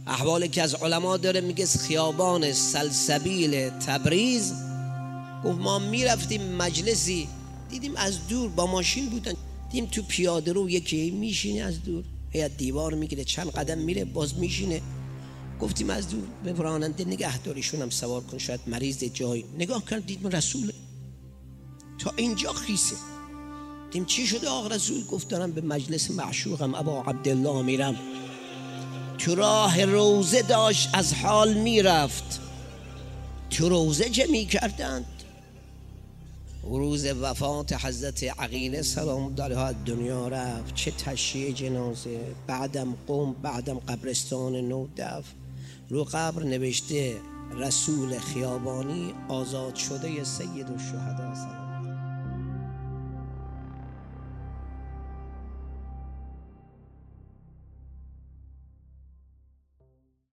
احوال که از علما داره میگه خیابان سلسبیل تبریز، گفت ما میرفتیم مجلسی دیدیم از دور با ماشین بودن، دیدیم تو پیاده رو یکی میشینه از دور، یا دیوار میگیره چند قدم میره باز میشینه. گفتیم از دور به راننده نگهداریشون هم سوار کن شاید مریض جای. نگاه کرد دیدیم رسول تا اینجا خیسه. دیدیم چی شده آقا رسول؟ گفت دارم به مجلس معشوقم ابا عبدالله میرم. تو راه روزه داشت از حال میرفت، تو روزه جمعی کردند. روز وفات حضرت عقیله سلام الله علیها دنیا رفت، چه تشییع جنازه، بعدم قم، بعدم قبرستان نو دفن. رو قبر نوشته رسول خیابانی آزاد شده سید الشهدا سلام.